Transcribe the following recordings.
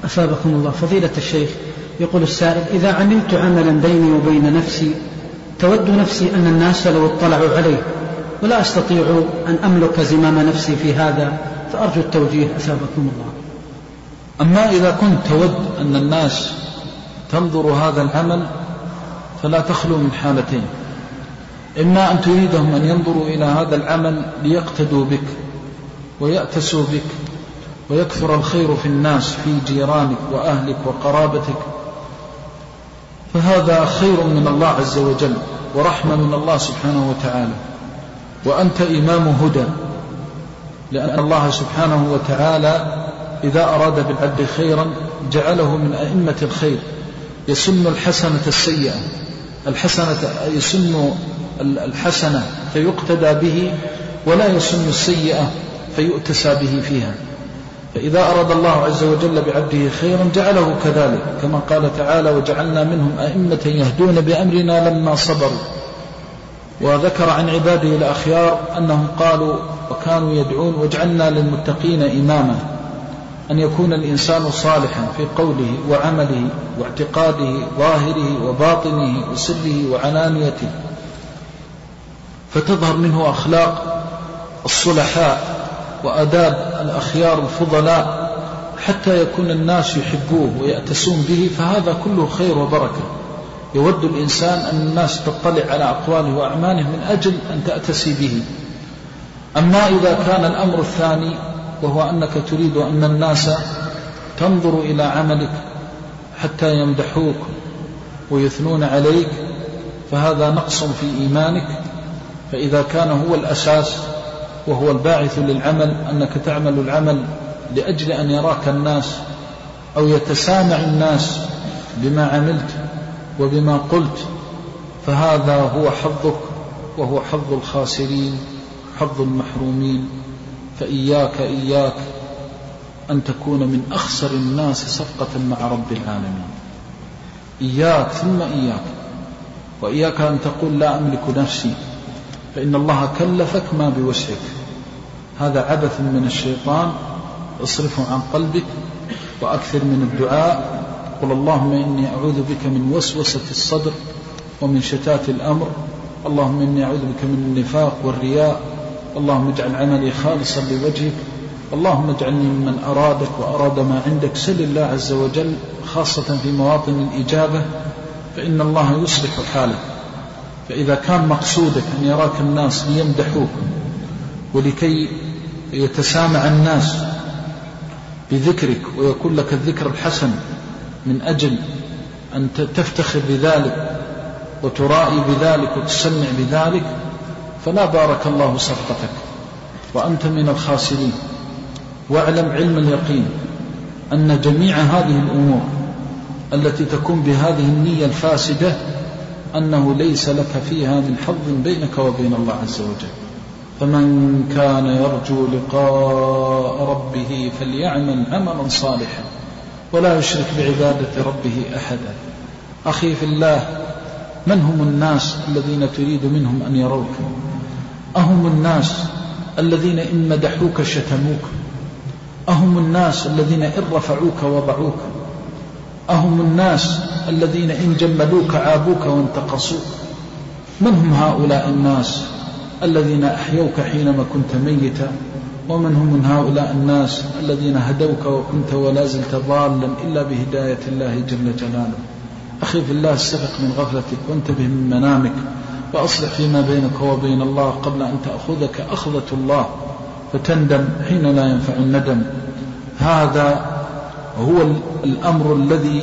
أثابكم الله. فضيلة الشيخ، يقول السائل: إذا عملت عملا بيني وبين نفسي تود نفسي أن الناس لو اطلعوا عليه، ولا أستطيع أن أملك زمام نفسي في هذا، فأرجو التوجيه أثابكم الله. أما إذا كنت تود أن الناس تنظر هذا العمل فلا تخلو من حالتين: إما أن تريدهم أن ينظروا إلى هذا العمل ليقتدوا بك ويأتسوا بك ويكثر الخير في الناس في جيرانك وأهلك وقرابتك، فهذا خير من الله عز وجل ورحمة من الله سبحانه وتعالى، وأنت إمام هدى، لأن الله سبحانه وتعالى إذا أراد بالعبد خيرا جعله من أئمة الخير، يسن الحسنة السيئة، يسن الحسنة فيقتدى به، ولا يسن السيئة فيؤتسى به فيها. فإذا أراد الله عز وجل بعبده خيرا جعله كذلك، كما قال تعالى: وجعلنا منهم أئمة يهدون بأمرنا لما صبروا. وذكر عن عباده الأخيار أنهم قالوا وكانوا يدعون: وجعلنا للمتقين إماما، أن يكون الإنسان صالحا في قوله وعمله واعتقاده ظاهره وباطنه وسره وعلانيته، فتظهر منه أخلاق الصلحاء وأداب الأخيار الفضلاء، حتى يكون الناس يحبوه ويأتسون به، فهذا كله خير وبركة. يود الإنسان أن الناس تطلع على أقواله وأعماله من أجل أن تأتسي به. أما إذا كان الأمر الثاني، وهو أنك تريد أن الناس تنظر إلى عملك حتى يمدحوك ويثنون عليك، فهذا نقص في إيمانك. فإذا كان هو الأساس وهو الباعث للعمل أنك تعمل العمل لأجل أن يراك الناس أو يتسامع الناس بما عملت وبما قلت، فهذا هو حظك وهو حظ الخاسرين، حظ المحرومين. فإياك أن تكون من أخسر الناس صفقة مع رب العالمين. إياك ثم إياك، وإياك أن تقول لا أملك نفسي، فإن الله كلفك ما بوسعك. هذا عبث من الشيطان، اصرفه عن قلبك وأكثر من الدعاء. قل اللهم إني أعوذ بك من وسوسة الصدر ومن شتات الأمر، اللهم إني أعوذ بك من النفاق والرياء، اللهم اجعل عملي خالصا لوجهك، اللهم اجعلني ممن أرادك وأراد ما عندك. سل الله عز وجل خاصة في مواطن الإجابة، فإن الله يصلح حالك. فإذا كان مقصودك أن يراك الناس ليمدحوك ولكي يتسامع الناس بذكرك ويكون لك الذكر الحسن من أجل أن تفتخر بذلك وترائي بذلك وتسمع بذلك، فلا بارك الله صفقتك وأنت من الخاسرين. واعلم علم اليقين أن جميع هذه الأمور التي تكون بهذه النية الفاسدة أنه ليس لك فيها من حظ بينك وبين الله عز وجل. فمن كان يرجو لقاء ربه فليعمل عملا صالحا ولا يشرك بعبادة ربه أحدا. أخي في الله، من هم الناس الذين تريد منهم أن يروك؟ أهم الناس الذين إن مدحوك شتموك؟ أهم الناس الذين إن رفعوك وضعوك؟ أهم الناس الذين إن جملوك عابوك وانتقصوك؟ من هم هؤلاء الناس الذين أحيوك حينما كنت ميتا؟ ومن هم من هؤلاء الناس الذين هدوك وكنت ولا زلت ضالا إلا بهداية الله جل جلاله؟ أخي في الله، استفق من غفلتك وانتبه من منامك، وأصلح فيما بينك وبين الله قبل أن تأخذك أخذة الله فتندم حين لا ينفع الندم. هذا هو الأمر الذي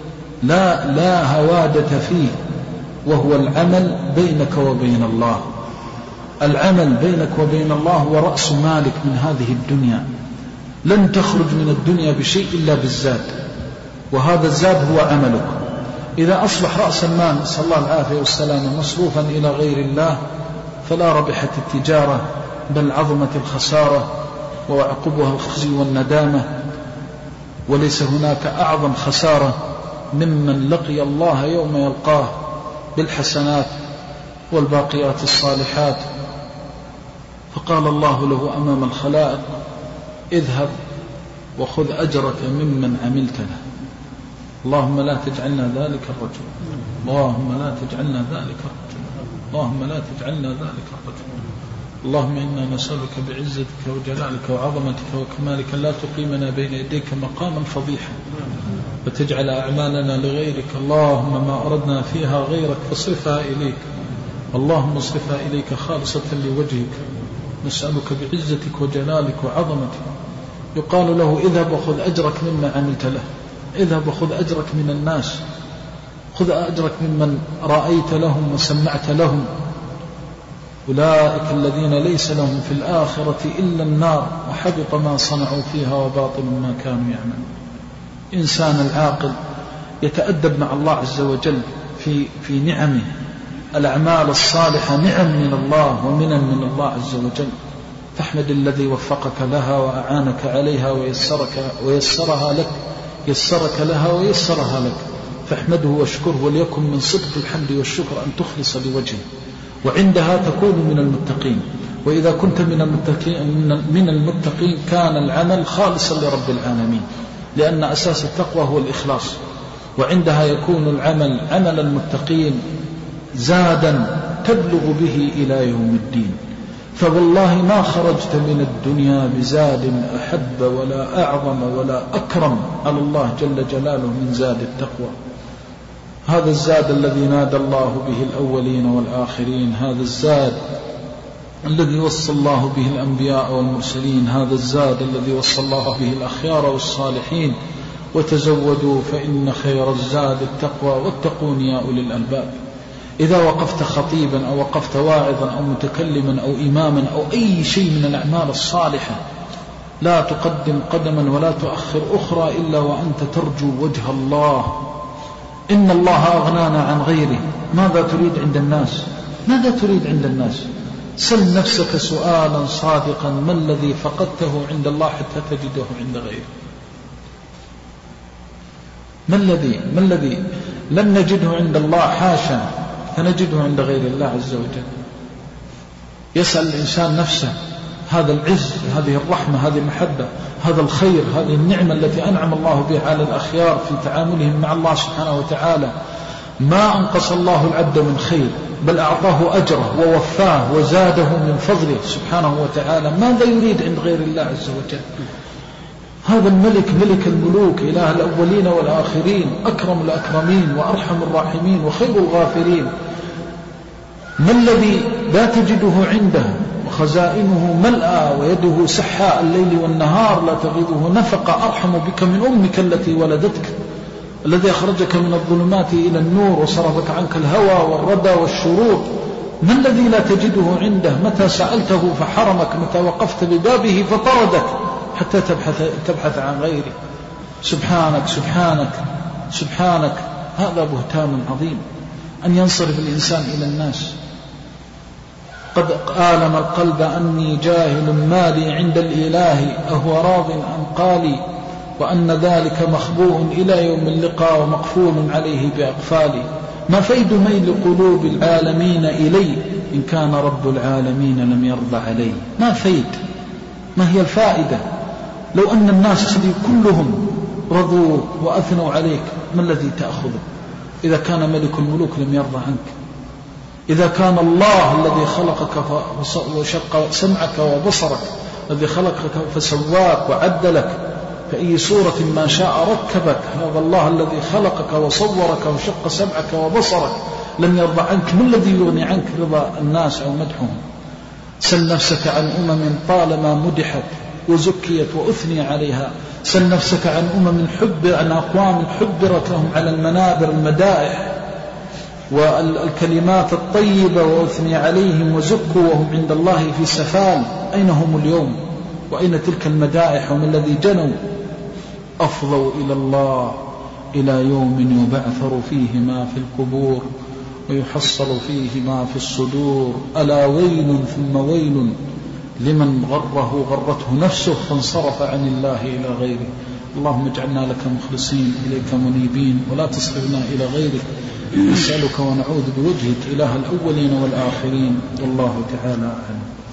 لا هوادة فيه، وهو العمل بينك وبين الله. العمل بينك وبين الله هو رأس مالك من هذه الدنيا. لن تخرج من الدنيا بشيء إلا بالزاد، وهذا الزاد هو عملك. إذا أصبح رأس المال نسأل الله العافية والسلامة مصروفا إلى غير الله فلا ربحت التجارة، بل عظمت الخسارة وعقبها الخزي والندامة. وليس هناك أعظم خسارة ممن لقي الله يوم يلقاه بالحسنات والباقيات الصالحات. فقال الله له أمام الخلائق: اذهب وخذ أجرك ممن عملت له. اللهم لا تجعلنا ذلك الرجل، اللهم لا تجعلنا ذلك الرجل، اللهم لا تجعلنا ذلك الرجل. اللهم إنا نسألك بعزتك وجلالك وعظمتك وكمالك لا تقيمنا بين يديك مقاما فضيحا وتجعل أعمالنا لغيرك. اللهم ما أردنا فيها غيرك فاصرفها إليك، اللهم اصرفها إليك خالصة لوجهك. نسألك بعزتك وجلالك وعظمتك. يقال له اذهب وخذ أجرك مما عملت له، اذهب وخذ أجرك من الناس، خذ أجرك ممن رأيت لهم وسمعت لهم. أولئك الذين ليس لهم في الآخرة إلا النار وحبط ما صنعوا فيها وباطل ما كانوا يعملون. إنسان العاقل يتأدب مع الله عز وجل في نعمه. الأعمال الصالحة نعم من الله ومنن من الله عز وجل، فاحمد الذي وفقك لها وأعانك عليها ويسرها لك، يسرك لها ويسرها لك، فاحمده واشكره. وليكن من صدق الحمد والشكر أن تخلص لوجهه، وعندها تكون من المتقين. وإذا كنت من المتقين كان العمل خالصا لرب العالمين، لأن أساس التقوى هو الإخلاص. وعندها يكون العمل عمل المتقين زادا تبلغ به إلى يوم الدين. فوالله ما خرجت من الدنيا بزاد أحب ولا أعظم ولا أكرم على الله جل جلاله من زاد التقوى. هذا الزاد الذي نادى الله به الأولين والآخرين، هذا الزاد الذي وصى الله به الأنبياء والمرسلين، هذا الزاد الذي وصى الله به الأخيار والصالحين. وتزودوا فإن خير الزاد التقوى واتقون يا أولي الألباب. إذا وقفت خطيبا أو وقفت واعظا أو متكلما أو إماما أو أي شيء من الأعمال الصالحة لا تقدم قدما ولا تؤخر أخرى إلا وأنت ترجو وجه الله. إن الله أغنانا عن غيره. ماذا تريد عند الناس؟ ماذا تريد عند الناس؟ سل نفسك سؤالا صادقا: ما الذي فقدته عند الله حتى تجده عند غيره؟ ما الذي لم نجده عند الله حاشا فنجده عند غير الله عز وجل؟ يسأل الإنسان نفسه. هذا العز، هذه الرحمة، هذه المحبة، هذا الخير، هذه النعمة التي أنعم الله بها على الأخيار في تعاملهم مع الله سبحانه وتعالى، ما أنقص الله العبد من خير، بل أعطاه أجره ووفاه وزاده من فضله سبحانه وتعالى. ماذا يريد عند غير الله عز وجل؟ هذا الملك ملك الملوك، إله الأولين والآخرين، أكرم الأكرمين وأرحم الراحمين وخير الغافرين. ما الذي لا تجده عنده وخزائنه ملأى ويده سحاء الليل والنهار لا تغيضه نفقة، أرحم بك من أمك التي ولدتك، الذي أخرجك من الظلمات إلى النور وصرفك عنك الهوى والردى والشرور. ما الذي لا تجده عنده؟ متى سألته فحرمك، متى وقفت ببابه فطردك حتى تبحث عن غيره. سبحانك سبحانك سبحانك. هذا بهتان عظيم أن ينصرف الإنسان إلى الناس. قد آلم القلب أني جاهل مالي عند الإله أهو راض عن قالي، وأن ذلك مخبوء إلى يوم اللقاء ومقفول عليه بأقفالي. ما فيد ميل قلوب العالمين إلي إن كان رب العالمين لم يرضى علي. ما فيد؟ ما هي الفائدة لو أن الناس كلهم رضوا وأثنوا عليك؟ ما الذي تأخذه إذا كان ملك الملوك لم يرضى عنك؟ إذا كان الله الذي خلقك وشق سمعك وبصرك، الذي خلقك فسواك وعدلك فأي صورة ما شاء ركبك، هذا الله الذي خلقك وصورك وشق سمعك وبصرك لم يرضى عنك، ما الذي يغني عنك رضا الناس أو مدحهم؟ سل نفسك عن طالما مدحت وزكيت وأثني عليها. سل نفسك عن أقوام حبرت لهم على المنابر المدائح والكلمات الطيبة وأثني عليهم وزكوا وهم عند الله في سفال. أين هم اليوم؟ وأين تلك المدائح؟ وما الذي جنوا؟ أفضوا إلى الله إلى يوم يبعثر فيه ما في القبور ويحصل فيه ما في الصدور. ألا ويل ثم ويل لمن غرته نفسه فانصرف عن الله إلى غيره. اللهم اجعلنا لك مخلصين إليك منيبين ولا تصرفنا إلى غيرك. نسألك ونعوذ بوجهك إله الأولين والآخرين. والله تعالى أعلم.